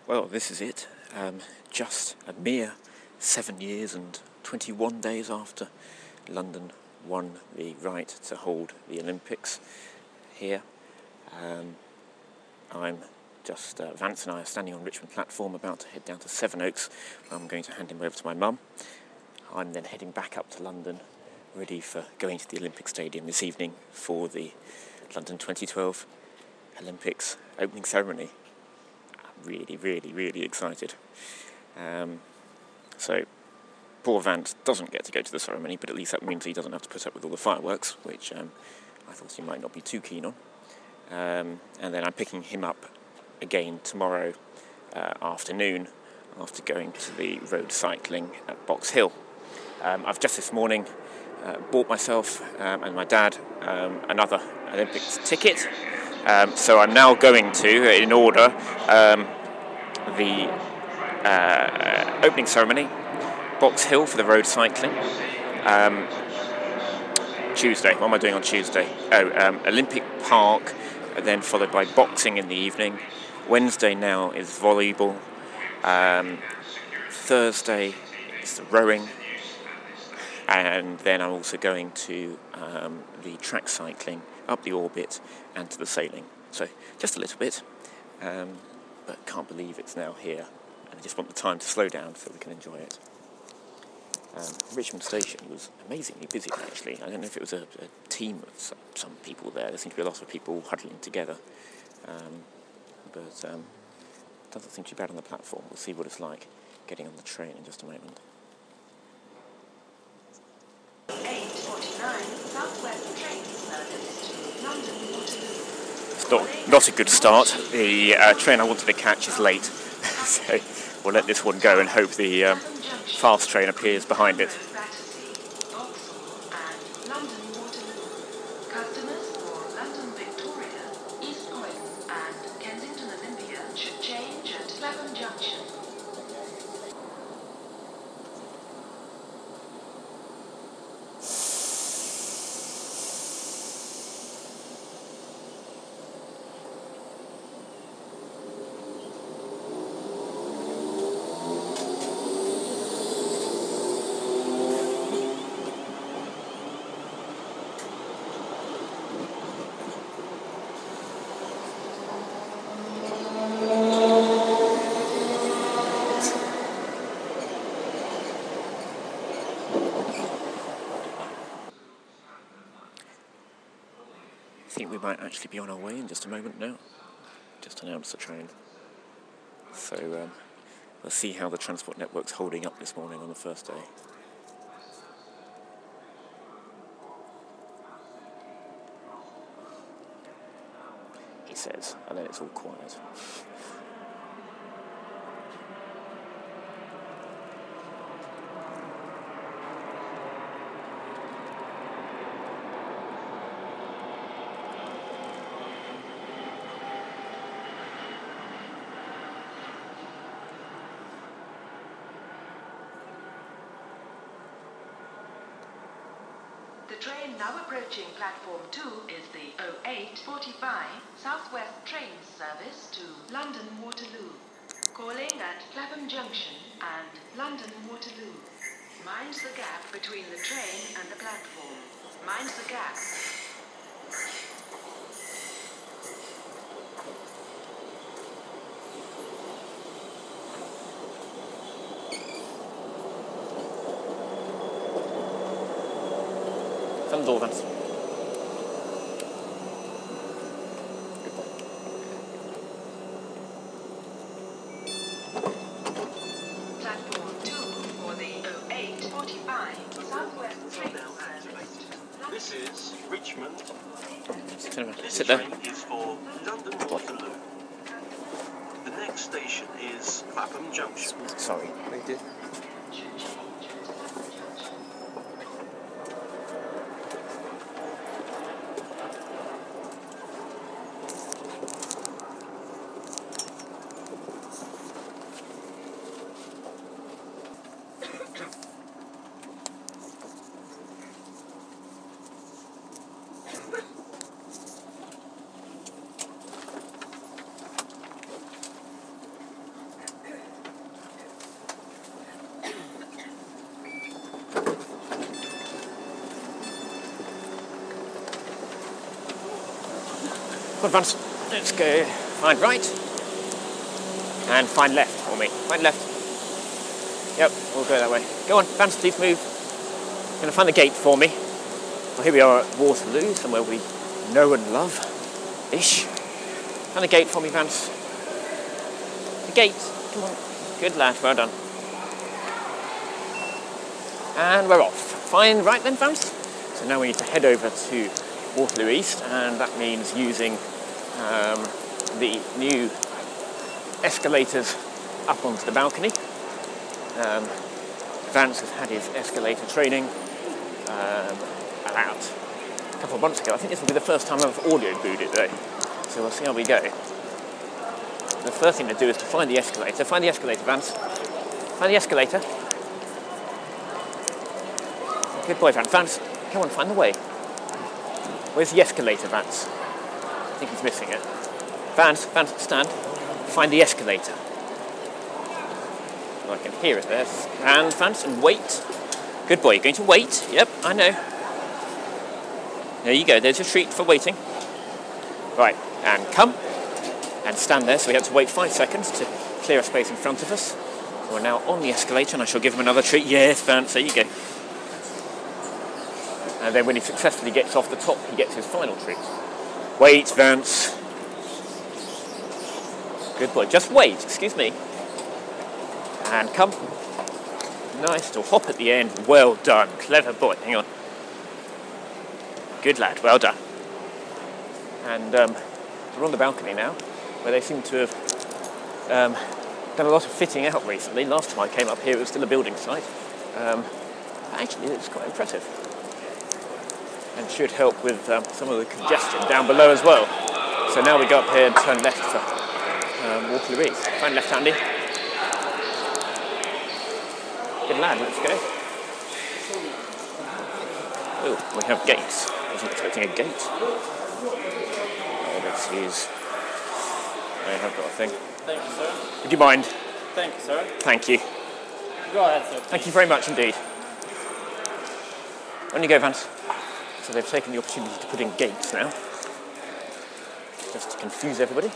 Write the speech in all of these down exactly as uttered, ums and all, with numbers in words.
Well, this is it. Um, just a mere seven years and twenty-one days after London won the right to hold the Olympics here. Um, I'm just, uh, Vance and I are standing on Richmond platform about to head down to Sevenoaks. I'm going to hand him over to my mum. I'm then heading back up to London, ready for going to the Olympic Stadium this evening for the London twenty twelve Olympics opening ceremony. I'm really, really, really excited. Um, so, poor Vance doesn't get to go to the ceremony, but at least that means he doesn't have to put up with all the fireworks, which um, I thought he might not be too keen on. Um, and then I'm picking him up again tomorrow uh, afternoon after going to the road cycling at Box Hill. Um, I've just this morning uh, bought myself um, and my dad um, another Olympics ticket. Um, so I'm now going to, in order, um, the uh, opening ceremony, Box Hill for the road cycling. Um, Tuesday, what am I doing on Tuesday? Oh, um, Olympic Park, then followed by boxing in the evening. Wednesday now is volleyball. Um, Thursday is the rowing. And then I'm also going to um, the track cycling, up the orbit, and to the sailing. So just a little bit, um, but can't believe it's now here. And I just want the time to slow down so we can enjoy it. Um, Richmond Station was amazingly busy, actually. I don't know if it was a, a team of some, some people there. There seemed to be a lot of people huddling together. Um, but um, it doesn't seem too bad on the platform. We'll see what it's like getting on the train in just a moment. It's not, not a good start. The uh, train I wanted to catch is late. So we'll let this one go and hope the um, fast train appears behind it. I think we might actually be on our way in just a moment now. Just announced the train. So um, we'll see how the transport network's holding up this morning on the first day. He says, and then it's all quiet. The train now approaching platform two is the oh eight forty-five Southwest train service to London Waterloo, calling at Clapham Junction and London Waterloo. Mind the gap between the train and the platform. Mind the gap. Some door, Vance. Platform two for the oh eight forty-five Southwest train service. This is Richmond. Sit This there. train is for London Waterloo. The next station is Clapham Junction. Sorry. They did. Good, Vance. Let's go find right and find left for me. Find left. Yep, we'll go that way. Go on, Vance, please move. Going to find the gate for me. Well, here we are at Waterloo, somewhere we know and love. Ish. Find the gate for me, Vance. The gate. Come on. Good lad, well done. And we're off. Fine, right then, Vance. So now we need to head over to Waterloo East, and that means using um, the new escalators up onto the balcony. Um, Vance has had his escalator training um, about a couple of months ago. I think this will be the first time I've audio booed it though, so we'll see how we go. The first thing to do is to find the escalator. Find the escalator, Vance. Find the escalator. Good boy, Vance. Vance, come on, find the way. Where's the escalator, Vance? I think he's missing it. Vance, Vance, stand. Find the escalator. Oh, I can hear it there. And Vance, and wait. Good boy, you're going to wait. Yep, I know. There you go, there's your treat for waiting. Right, and come. And stand there, so we have to wait five seconds to clear a space in front of us. We're now on the escalator, and I shall give him another treat. Yes, Vance, there you go. And then when he successfully gets off the top, he gets his final treat. Wait, Vance. Good boy. Just wait, excuse me. And come. Nice little hop at the end. Well done. Clever boy. Hang on. Good lad. Well done. And um, we're on the balcony now, where they seem to have um, done a lot of fitting out recently. Last time I came up here, it was still a building site. Um, actually, it's quite impressive. And should help with um, some of the congestion down below as well. So now we go up here and turn left for um, Waterloo East. Find left handy. Good lad, let's go. Oh, we have gates. I wasn't expecting a gate. Oh, this is... I have got a thing. Thank you, sir. Would you mind? Thank you, sir. Thank you. Go ahead, sir. Thank you very much indeed. On you go, Vance. So they've taken the opportunity to put in gates now, just to confuse everybody.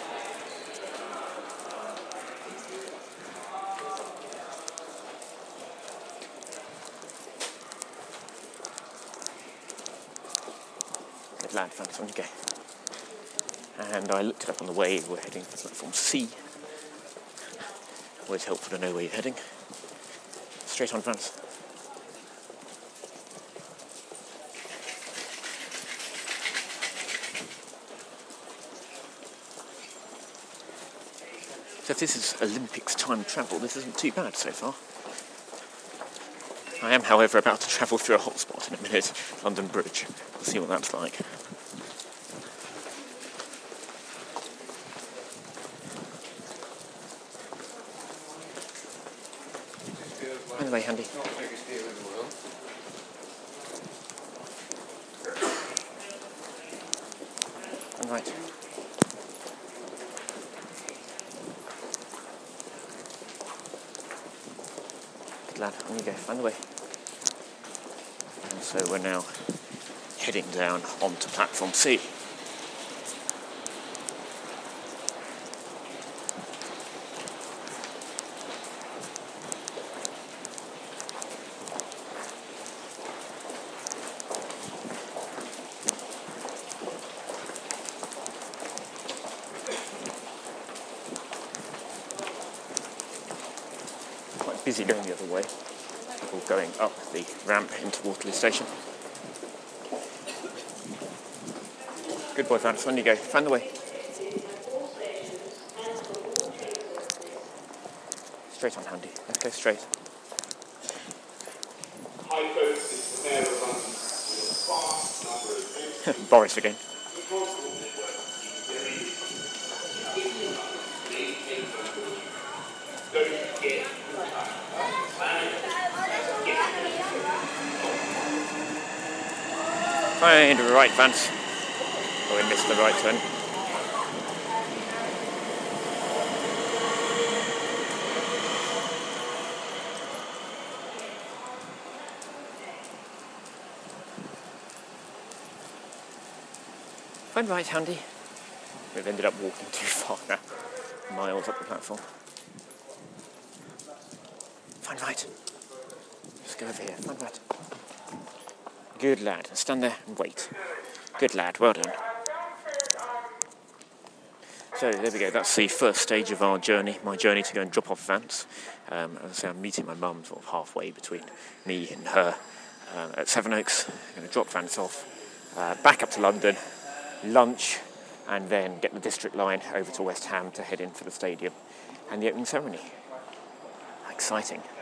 Good lad, Vance, on you go. And I looked it up on the way, we're heading for platform C. Always helpful to know where you're heading. Straight on, Vance. So if this is Olympics time travel, this isn't too bad so far. I am, however, about to travel through a hotspot in a minute, London Bridge. We'll see what that's like. By the way, Handy. And right. Good lad, on you go, find the way. And so we're now heading down onto platform C. Busy going the other way, people going up the ramp into Waterloo Station. Good boy, Vance, on you go, find the way. Straight on, Handy, let's go straight. Hi folks, it's the Mayor of London with a vast number of Boris again. Don't get Find right, Vance. Oh, we missed the right turn. Find right, Handy. We've ended up walking too far now, miles up the platform. Fine right. Just go over here, fine right. Good lad. Stand there and wait. Good lad, well done. So there we go, that's the first stage of our journey, my journey to go and drop off Vance. Um, as I say, I'm meeting my mum sort of halfway between me and her uh, at Sevenoaks. I'm going to drop Vance off, uh, back up to London, lunch, and then get the district line over to West Ham to head in for the stadium and the opening ceremony. Exciting.